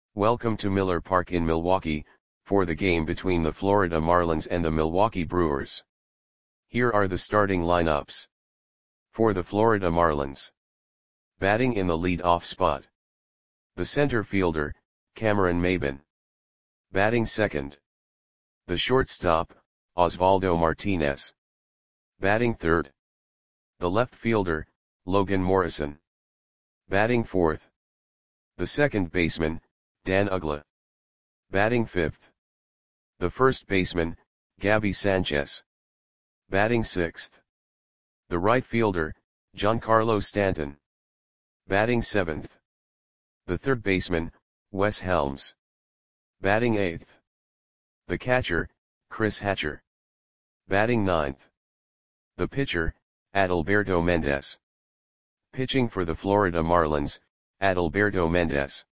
Welcome to Miller Park in Milwaukee, for the game between the Florida Marlins and the Milwaukee Brewers. Here are the starting lineups. For the Florida Marlins. Batting in the lead-off spot. The center fielder, Cameron Maybin. Batting second. The shortstop, Osvaldo Martinez. Batting third. The left fielder, Logan Morrison. Batting fourth. The second baseman, Dan Uggla. Batting fifth. The first baseman, Gabby Sanchez. Batting sixth. The right fielder, Giancarlo Stanton. Batting seventh. The third baseman, Wes Helms. Batting eighth. The catcher, Chris Hatcher. Batting ninth. The pitcher, Adalberto Mendez. Pitching for the Florida Marlins, Adalberto Mendez.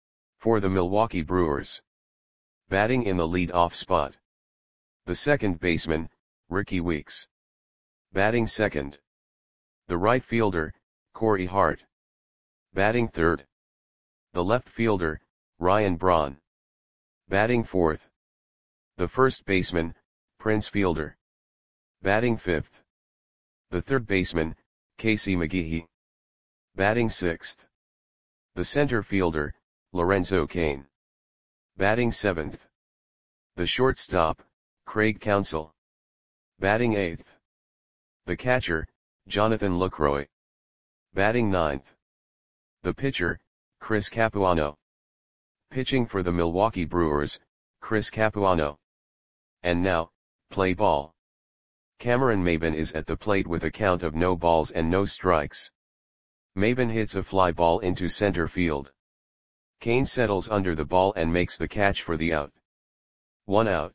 For the Milwaukee Brewers. Batting in the lead-off spot. The second baseman, Rickie Weeks. Batting second. The right fielder, Corey Hart. Batting third. The left fielder, Ryan Braun. Batting fourth. The first baseman, Prince Fielder. Batting fifth. The third baseman, Casey McGehee. Batting sixth. The center fielder, Lorenzo Cain. Batting seventh. The shortstop, Craig Counsell. Batting eighth. The catcher, Jonathan Lucroy. Batting ninth. The pitcher, Chris Capuano. Pitching for the Milwaukee Brewers, Chris Capuano. And now, play ball. Cameron Maybin is at the plate with a count of no balls and no strikes. Maybin hits a fly ball into center field. Cain settles under the ball and makes the catch for the out. 1 out.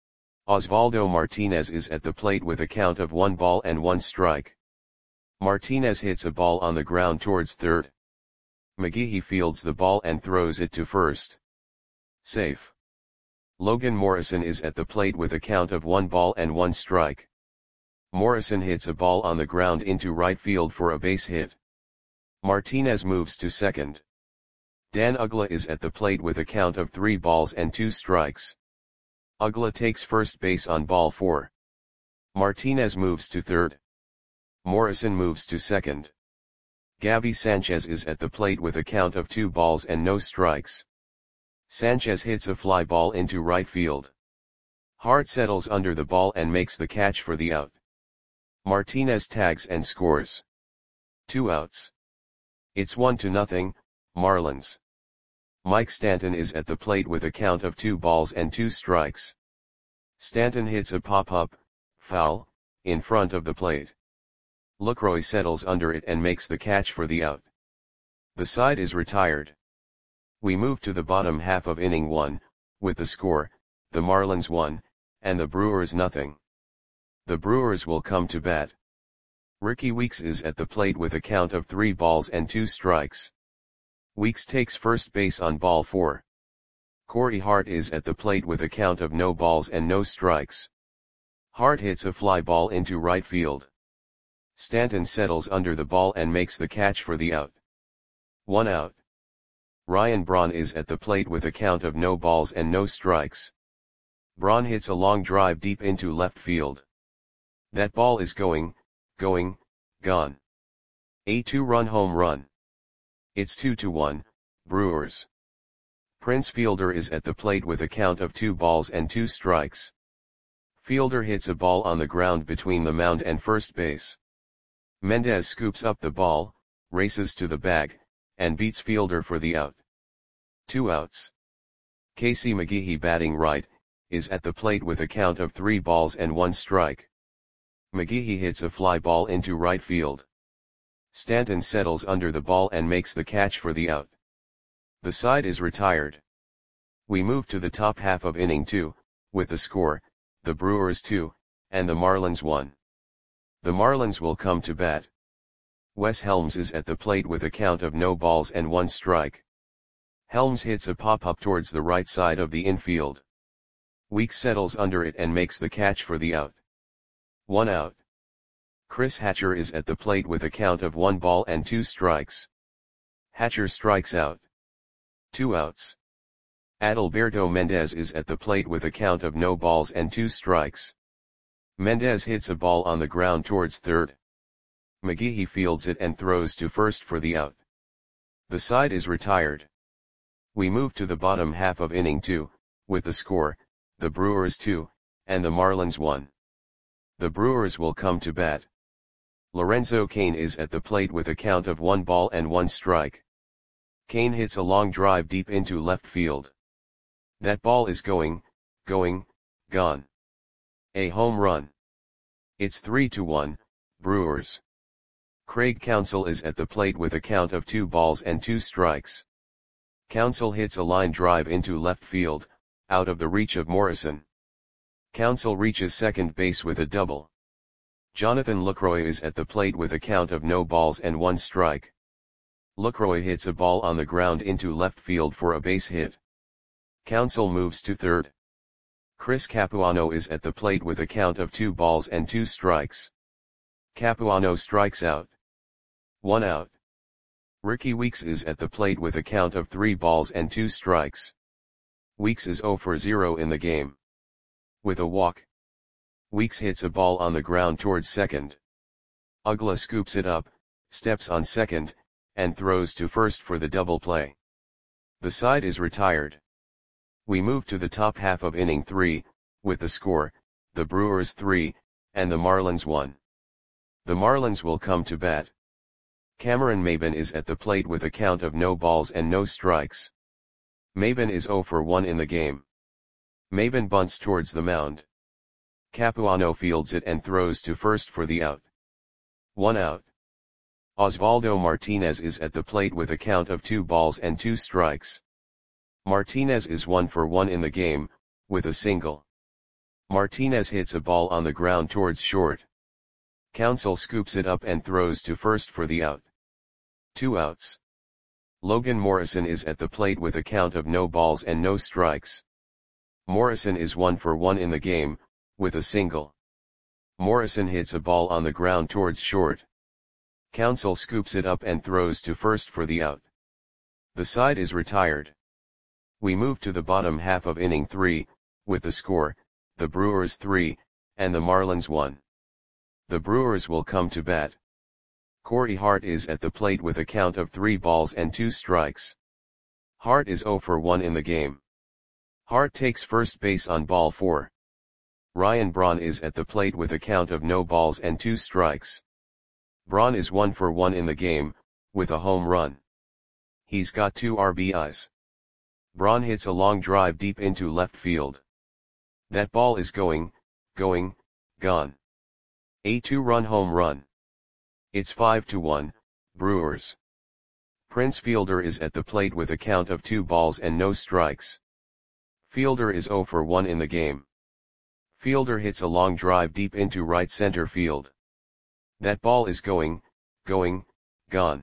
Osvaldo Martinez is at the plate with a count of 1 ball and 1 strike. Martinez hits a ball on the ground towards third. McGehee fields the ball and throws it to first. Safe. Logan Morrison is at the plate with a count of 1 ball and 1 strike. Morrison hits a ball on the ground into right field for a base hit. Martinez moves to second. Dan Uggla is at the plate with a count of 3 balls and 2 strikes. Uggla takes first base on ball 4. Martinez moves to third. Morrison moves to second. Gabby Sanchez is at the plate with a count of 2 balls and no strikes. Sanchez hits a fly ball into right field. Hart settles under the ball and makes the catch for the out. Martinez tags and scores. 2 outs. It's 1-0, Marlins. Mike Stanton is at the plate with a count of 2 balls and 2 strikes. Stanton hits a pop-up, foul, in front of the plate. Lucroy settles under it and makes the catch for the out. The side is retired. We move to the bottom half of inning 1, with the score, the Marlins 1, and the Brewers 0. The Brewers will come to bat. Rickie Weeks is at the plate with a count of 3 balls and 2 strikes. Weeks takes first base on ball 4. Corey Hart is at the plate with a count of no balls and no strikes. Hart hits a fly ball into right field. Stanton settles under the ball and makes the catch for the out. 1 out. Ryan Braun is at the plate with a count of no balls and no strikes. Braun hits a long drive deep into left field. That ball is gone. A 2-run home run. It's 2-1, Brewers. Prince Fielder is at the plate with a count of 2 balls and 2 strikes. Fielder hits a ball on the ground between the mound and first base. Mendez scoops up the ball, races to the bag, and beats Fielder for the out. 2 outs. Casey McGehee, batting right, is at the plate with a count of 3 balls and 1 strike. McGehee hits a fly ball into right field. Stanton settles under the ball and makes the catch for the out. The side is retired. We move to the top half of inning 2, with the score, the Brewers 2, and the Marlins 1. The Marlins will come to bat. Wes Helms is at the plate with a count of no balls and 1 strike. Helms hits a pop-up towards the right side of the infield. Weeks settles under it and makes the catch for the out. 1 out. Chris Hatcher is at the plate with a count of 1 ball and 2 strikes. Hatcher strikes out. 2 outs. Adalberto Mendez is at the plate with a count of no balls and 2 strikes. Mendez hits a ball on the ground towards third. McGehee fields it and throws to first for the out. The side is retired. We move to the bottom half of inning 2, with the score, the Brewers 2, and the Marlins 1. The Brewers will come to bat. Lorenzo Cain is at the plate with a count of 1 ball and 1 strike. Cain hits a long drive deep into left field. That ball is going, gone. A home run. It's 3-1, Brewers. Craig Counsell is at the plate with a count of 2 balls and 2 strikes. Counsell hits a line drive into left field, out of the reach of Morrison. Counsell reaches second base with a double. Jonathan Lucroy is at the plate with a count of no balls and 1 strike. Lucroy hits a ball on the ground into left field for a base hit. Counsell moves to third. Chris Capuano is at the plate with a count of 2 balls and 2 strikes. Capuano strikes out. 1 out. Ricky Weeks is at the plate with a count of 3 balls and 2 strikes. Weeks is 0 for 0 in the game. With a walk. Weeks hits a ball on the ground towards second. Ugla scoops it up, steps on second, and throws to first for the double play. The side is retired. We move to the top half of inning 3, with the score, the Brewers 3, and the Marlins 1. The Marlins will come to bat. Cameron Maybin is at the plate with a count of no balls and no strikes. Maybin is 0 for 1 in the game. Maybin bunts towards the mound. Capuano fields it and throws to first for the out. 1 out. Osvaldo Martinez is at the plate with a count of 2 balls and 2 strikes. Martinez is 1 for 1 in the game, with a single. Martinez hits a ball on the ground towards short. Counsell scoops it up and throws to first for the out. 2 outs. Logan Morrison is at the plate with a count of no balls and no strikes. Morrison is 1 for 1 in the game, with a single. Morrison hits a ball on the ground towards short. Counsell scoops it up and throws to first for the out. The side is retired. We move to the bottom half of inning 3, with the score, the Brewers 3, and the Marlins 1. The Brewers will come to bat. Corey Hart is at the plate with a count of 3 balls and 2 strikes. Hart is 0 for 1 in the game. Hart takes first base on ball 4. Ryan Braun is at the plate with a count of no balls and 2 strikes. Braun is 1 for 1 in the game, with a home run. He's got 2 RBIs. Braun hits a long drive deep into left field. That ball is going, gone. A 2-run home run. It's 5-1, Brewers. Prince Fielder is at the plate with a count of 2 balls and no strikes. Fielder is 0 for 1 in the game. Fielder hits a long drive deep into right center field. That ball is going, gone.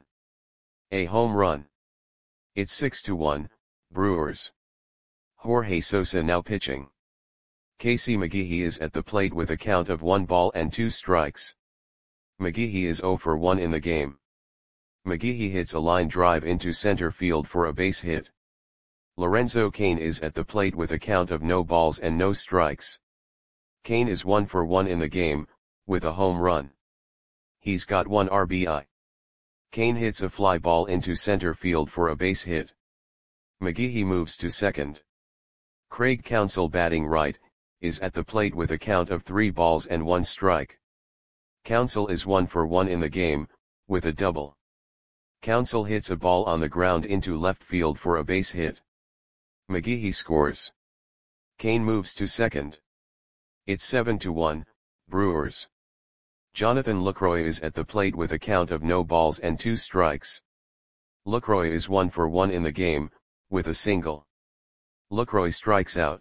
A home run. It's 6-1, Brewers. Jorge Sosa now pitching. Casey McGehee is at the plate with a count of 1 ball and 2 strikes. McGehee is 0 for 1 in the game. McGehee hits a line drive into center field for a base hit. Lorenzo Cain is at the plate with a count of no balls and no strikes. Cain is 1 for 1 in the game, with a home run. He's got 1 RBI. Cain hits a fly ball into center field for a base hit. McGehee moves to second. Craig Counsell, batting right, is at the plate with a count of 3 balls and 1 strike. Counsell is 1 for 1 in the game, with a double. Counsell hits a ball on the ground into left field for a base hit. McGehee scores. Cain moves to second. It's 7-1, Brewers. Jonathan Lucroy is at the plate with a count of no balls and 2 strikes. Lucroy is 1 for 1 in the game, with a single. Lucroy strikes out.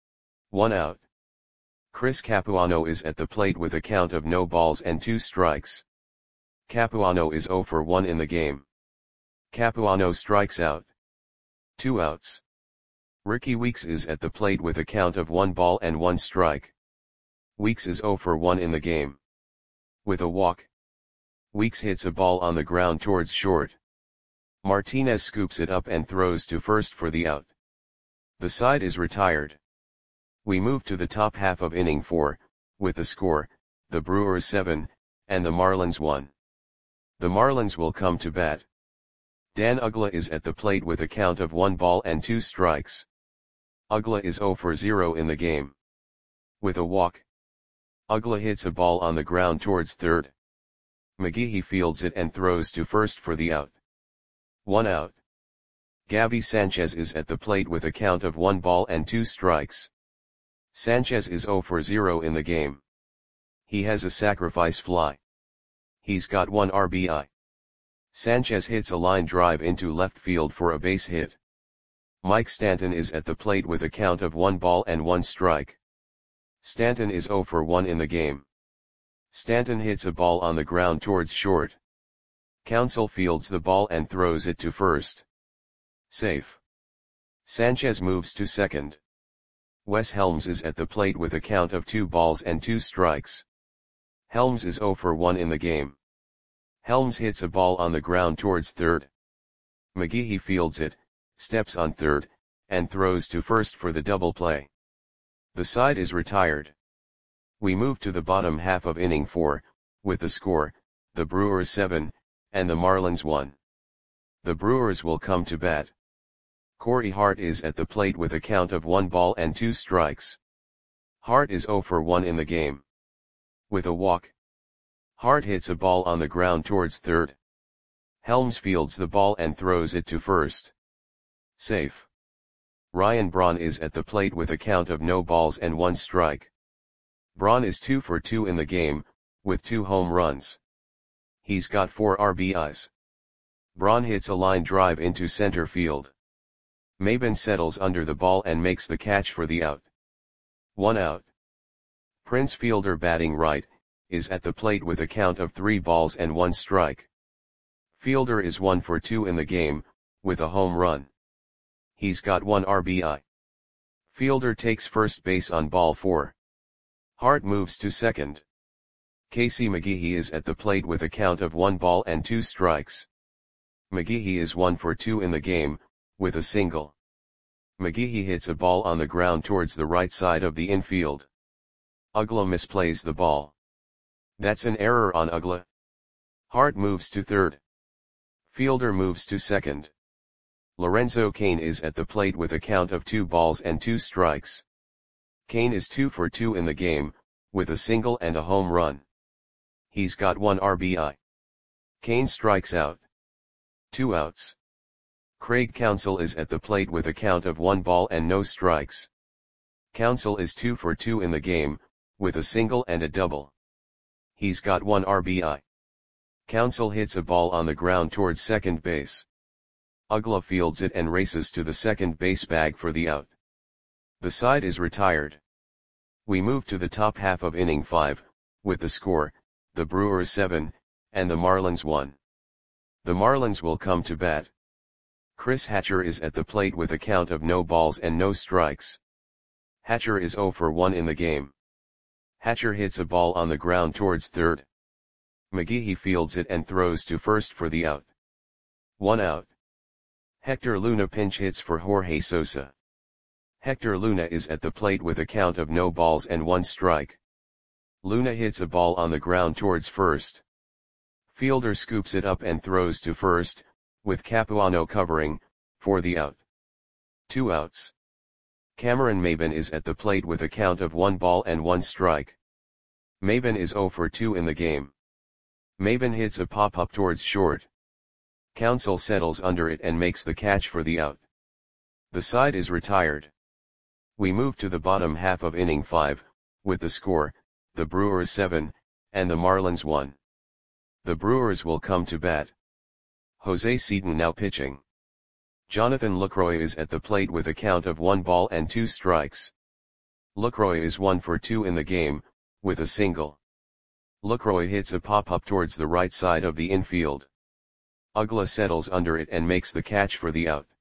1 out. Chris Capuano is at the plate with a count of no balls and 2 strikes. Capuano is 0 for 1 in the game. Capuano strikes out. 2 outs. Ricky Weeks is at the plate with a count of 1 ball and 1 strike. Weeks is 0 for 1 in the game. With a walk. Weeks hits a ball on the ground towards short. Martinez scoops it up and throws to first for the out. The side is retired. We move to the top half of inning 4, with the score, the Brewers 7, and the Marlins 1. The Marlins will come to bat. Dan Uggla is at the plate with a count of 1 ball and 2 strikes. Uggla is 0 for 0 in the game. With a walk, Uggla hits a ball on the ground towards third. McGehee fields it and throws to first for the out. 1 out. Gabby Sanchez is at the plate with a count of 1 ball and 2 strikes. Sanchez is 0 for 0 in the game. He has a sacrifice fly. He's got 1 RBI. Sanchez hits a line drive into left field for a base hit. Mike Stanton is at the plate with a count of 1 ball and 1 strike. Stanton is 0 for 1 in the game. Stanton hits a ball on the ground towards short. Counsell fields the ball and throws it to first. Safe. Sanchez moves to second. Wes Helms is at the plate with a count of 2 balls and 2 strikes. Helms is 0 for 1 in the game. Helms hits a ball on the ground towards third. McGehee fields it, steps on third, and throws to first for the double play. The side is retired. We move to the bottom half of inning 4, with the score, the Brewers 7, and the Marlins 1. The Brewers will come to bat. Corey Hart is at the plate with a count of 1 ball and 2 strikes. Hart is 0 for 1 in the game. With a walk, Hart hits a ball on the ground towards third. Helms fields the ball and throws it to first. Safe. Ryan Braun is at the plate with a count of no balls and 1 strike. Braun is 2 for 2 in the game, with 2 home runs. He's got 4 RBIs. Braun hits a line drive into center field. Maben settles under the ball and makes the catch for the out. 1 out. Prince Fielder, batting right, is at the plate with a count of 3 balls and 1 strike. Fielder is 1 for 2 in the game, with a home run. He's got 1 RBI. Fielder takes first base on ball 4. Hart moves to second. Casey McGehee is at the plate with a count of 1 ball and 2 strikes. McGehee is 1 for 2 in the game, with a single. McGehee hits a ball on the ground towards the right side of the infield. Uggla misplays the ball. That's an error on Uggla. Hart moves to third. Fielder moves to second. Lorenzo Cain is at the plate with a count of 2 balls and 2 strikes. Cain is 2 for 2 in the game, with a single and a home run. He's got 1 RBI. Cain strikes out. 2 outs. Craig Counsell is at the plate with a count of 1 ball and no strikes. Counsell is 2 for 2 in the game, with a single and a double. He's got 1 RBI. Counsell hits a ball on the ground towards second base. Uggla fields it and races to the second base bag for the out. The side is retired. We move to the top half of inning 5, with the score, the Brewers 7, and the Marlins 1. The Marlins will come to bat. Chris Hatcher is at the plate with a count of no balls and no strikes. Hatcher is 0 for 1 in the game. Hatcher hits a ball on the ground towards third. McGehee fields it and throws to first for the out. 1 out. Hector Luna pinch hits for Jorge Sosa. Hector Luna is at the plate with a count of no balls and 1 strike. Luna hits a ball on the ground towards first. Fielder scoops it up and throws to first, with Capuano covering, for the out. 2 outs. Cameron Maben is at the plate with a count of 1 ball and 1 strike. Maben is 0 for 2 in the game. Maben hits a pop-up towards short. Counsell settles under it and makes the catch for the out. The side is retired. We move to the bottom half of inning 5, with the score, the Brewers 7, and the Marlins 1. The Brewers will come to bat. Jose Seaton now pitching. Jonathan Lucroy is at the plate with a count of 1 ball and 2 strikes. Lucroy is 1 for 2 in the game, with a single. Lucroy hits a pop-up towards the right side of the infield. Uggla settles under it and makes the catch for the out.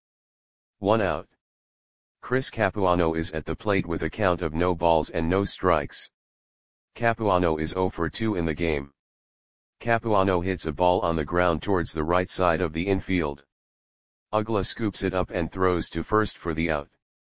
1 out. Chris Capuano is at the plate with a count of no balls and no strikes. Capuano is 0 for 2 in the game. Capuano hits a ball on the ground towards the right side of the infield. Uggla scoops it up and throws to first for the out.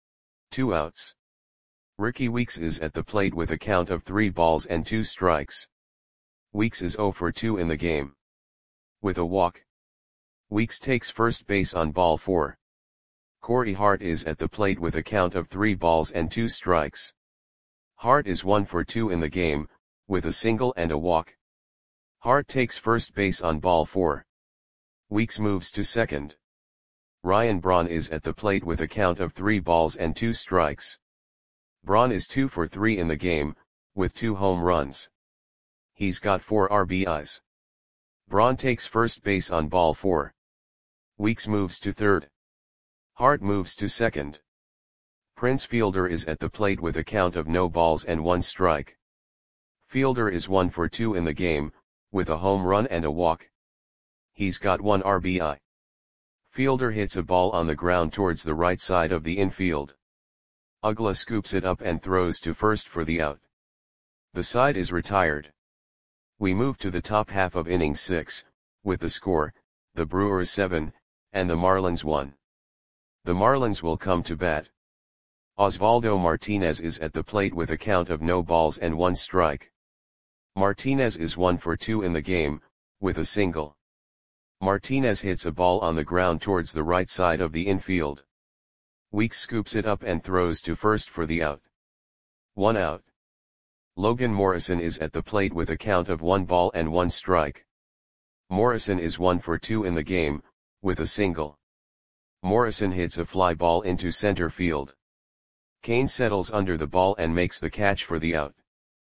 2 outs. Ricky Weeks is at the plate with a count of 3 balls and 2 strikes. Weeks is 0 for 2 in the game. With a walk. Weeks takes first base on ball 4. Corey Hart is at the plate with a count of 3 balls and 2 strikes. Hart is 1 for 2 in the game, with a single and a walk. Hart takes first base on ball 4. Weeks moves to second. Ryan Braun is at the plate with a count of 3 balls and 2 strikes. Braun is 2 for 3 in the game, with 2 home runs. He's got 4 RBIs. Braun takes first base on ball 4. Weeks moves to third. Hart moves to second. Prince Fielder is at the plate with a count of no balls and 1 strike. Fielder is 1 for 2 in the game, with a home run and a walk. He's got 1 RBI. Fielder hits a ball on the ground towards the right side of the infield. Uggla scoops it up and throws to first for the out. The side is retired. We move to the top half of inning 6, with the score, the Brewers 7, and the Marlins 1. The Marlins will come to bat. Osvaldo Martinez is at the plate with a count of no balls and 1 strike. Martinez is 1 for 2 in the game, with a single. Martinez hits a ball on the ground towards the right side of the infield. Weeks scoops it up and throws to first for the out. 1 out. Logan Morrison is at the plate with a count of 1 ball and 1 strike. Morrison is 1 for 2 in the game, with a single. Morrison hits a fly ball into center field. Kane settles under the ball and makes the catch for the out.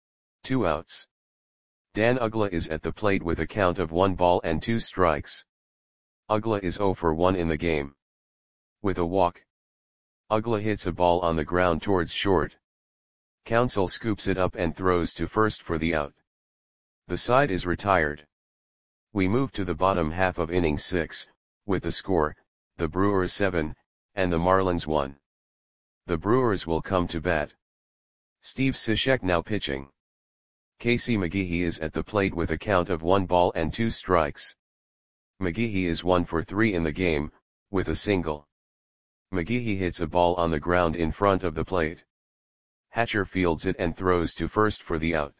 2 outs. Dan Uggla is at the plate with a count of 1 ball and 2 strikes. Uggla is 0 for 1 in the game. With a walk. Uggla hits a ball on the ground towards short. Counsell scoops it up and throws to first for the out. The side is retired. We move to the bottom half of inning 6, with the score, the Brewers 7, and the Marlins 1. The Brewers will come to bat. Steve Cishek now pitching. Casey McGehee is at the plate with a count of 1 ball and 2 strikes. McGehee is 1 for 3 in the game, with a single. McGehee hits a ball on the ground in front of the plate. Hatcher fields it and throws to first for the out.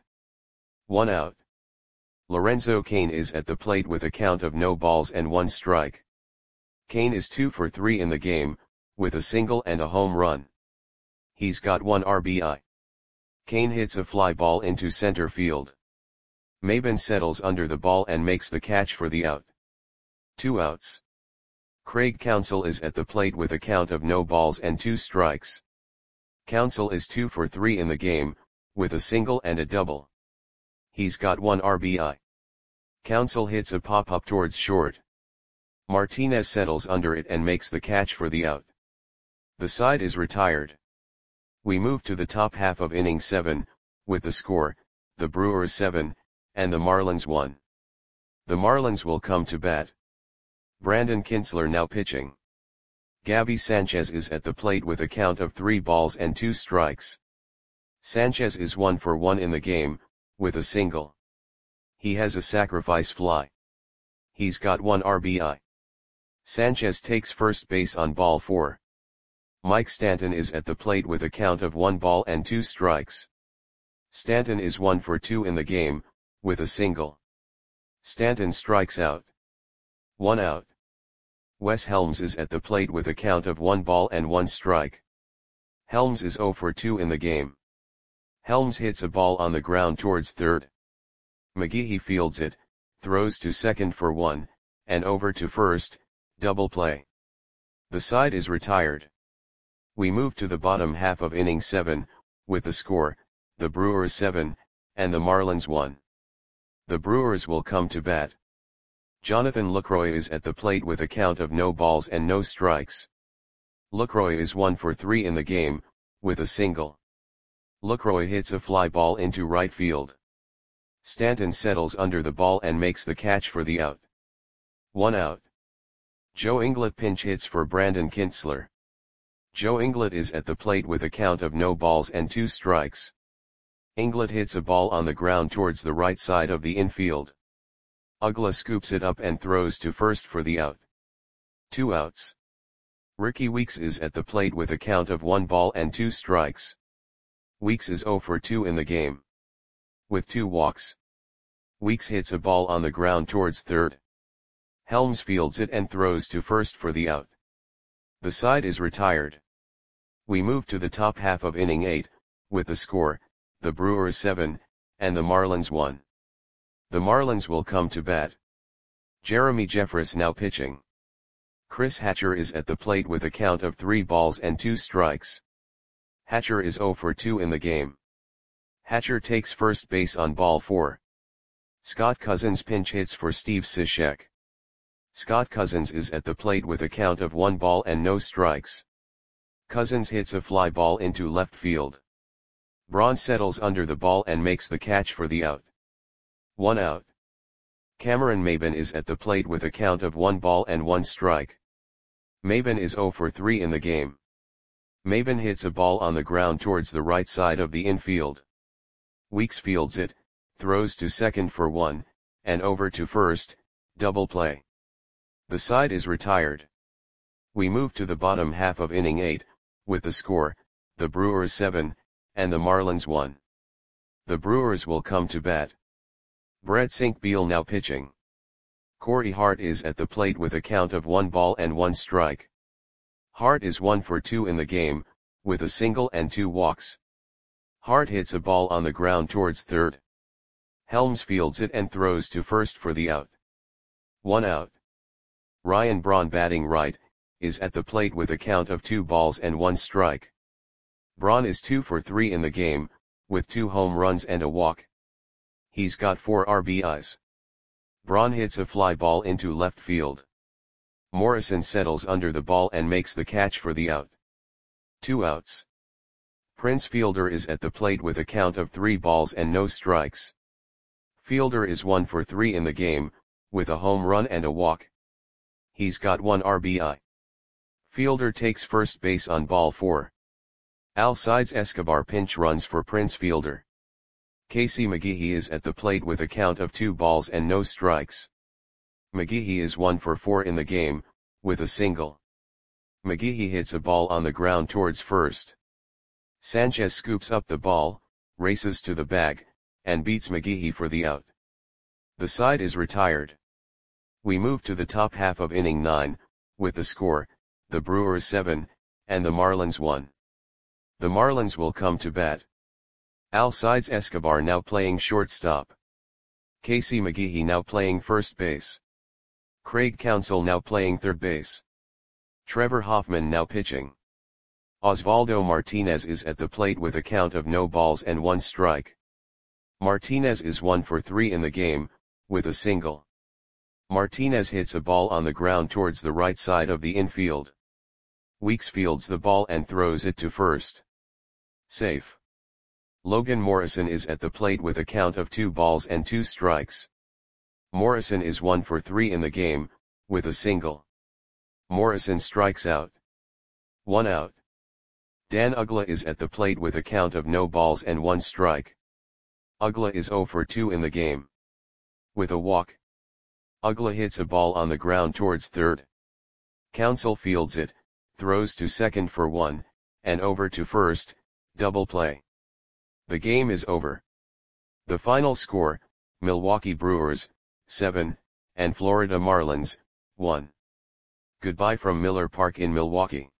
1 out. Lorenzo Cain is at the plate with a count of no balls and 1 strike. Cain is 2 for 3 in the game, with a single and a home run. He's got 1 RBI. Cain hits a fly ball into center field. Maben settles under the ball and makes the catch for the out. 2 outs. Craig Counsell is at the plate with a count of no balls and 2 strikes. Counsell is 2 for 3 in the game, with a single and a double. He's got 1 RBI. Counsell hits a pop-up towards short. Martinez settles under it and makes the catch for the out. The side is retired. We move to the top half of inning 7, with the score, the Brewers 7, and the Marlins 1. The Marlins will come to bat. Brandon Kintzler now pitching. Gabby Sanchez is at the plate with a count of 3 balls and 2 strikes. Sanchez is 1 for 1 in the game, with a single. He has a sacrifice fly. He's got 1 RBI. Sanchez takes first base on ball 4. Mike Stanton is at the plate with a count of 1 ball and 2 strikes. Stanton is 1 for 2 in the game, with a single. Stanton strikes out. 1 out. Wes Helms is at the plate with a count of 1 ball and 1 strike. Helms is 0 for 2 in the game. Helms hits a ball on the ground towards third. McGehee fields it, throws to second for 1, and over to first, double play. The side is retired. We move to the bottom half of inning 7, with the score, the Brewers 7, and the Marlins 1. The Brewers will come to bat. Jonathan Lucroy is at the plate with a count of no balls and no strikes. Lucroy is 1 for 3 in the game, with a single. Lucroy hits a fly ball into right field. Stanton settles under the ball and makes the catch for the out. 1 out. Joe Inglet pinch hits for Brandon Kintzler. Joe Inglet is at the plate with a count of no balls and 2 strikes. Inglet hits a ball on the ground towards the right side of the infield. Uggla scoops it up and throws to first for the out. 2 outs. Rickie Weeks is at the plate with a count of 1 ball and 2 strikes. Weeks is 0 for 2 in the game. With 2 walks. Weeks hits a ball on the ground towards third. Helms fields it and throws to first for the out. The side is retired. We move to the top half of inning 8, with the score, the Brewers 7, and the Marlins 1. The Marlins will come to bat. Jeremy Jeffress now pitching. Chris Hatcher is at the plate with a count of 3 balls and 2 strikes. Hatcher is 0 for 2 in the game. Hatcher takes first base on ball 4. Scott Cousins pinch hits for Steve Cishek. Scott Cousins is at the plate with a count of 1 ball and no strikes. Cousins hits a fly ball into left field. Braun settles under the ball and makes the catch for the out. 1 out. Cameron Maybin is at the plate with a count of 1 ball and 1 strike. Maybin is 0 for 3 in the game. Maybin hits a ball on the ground towards the right side of the infield. Weeks fields it, throws to second for 1, and over to first, double play. The side is retired. We move to the bottom half of inning 8, with the score, the Brewers 7, and the Marlins 1. The Brewers will come to bat. Brett Sinkbeal now pitching. Corey Hart is at the plate with a count of 1 ball and 1 strike. Hart is 1 for 2 in the game, with a single and 2 walks. Hart hits a ball on the ground towards third. Helms fields it and throws to first for the out. 1 out. Ryan Braun batting right, is at the plate with a count of 2 balls and 1 strike. Braun is 2 for 3 in the game, with 2 home runs and a walk. He's got 4 RBIs. Braun hits a fly ball into left field. Morrison settles under the ball and makes the catch for the out. 2 outs. Prince Fielder is at the plate with a count of 3 balls and no strikes. Fielder is 1 for 3 in the game, with a home run and a walk. He's got 1 RBI. Fielder takes first base on ball 4. Alcides Escobar pinch runs for Prince Fielder. Casey McGehee is at the plate with a count of 2 balls and no strikes. McGehee is 1 for 4 in the game, with a single. McGehee hits a ball on the ground towards first. Sanchez scoops up the ball, races to the bag, and beats McGehee for the out. The side is retired. We move to the top half of inning 9, with the score, the Brewers 7, and the Marlins 1. The Marlins will come to bat. Alcides Escobar now playing shortstop. Casey McGehee now playing first base. Craig Counsell now playing third base. Trevor Hoffman now pitching. Osvaldo Martinez is at the plate with a count of no balls and 1 strike. Martinez is 1 for 3 in the game, with a single. Martinez hits a ball on the ground towards the right side of the infield. Weeks fields the ball and throws it to first. Safe. Logan Morrison is at the plate with a count of 2 balls and 2 strikes. Morrison is 1 for 3 in the game, with a single. Morrison strikes out. 1 out. Dan Uggla is at the plate with a count of no balls and 1 strike. Uggla is 0 for 2 in the game. With a walk. Uggla hits a ball on the ground towards third. Counsell fields it, throws to second for 1, and over to first, double play. The game is over. The final score, Milwaukee Brewers, 7, and Florida Marlins, 1. Goodbye from Miller Park in Milwaukee.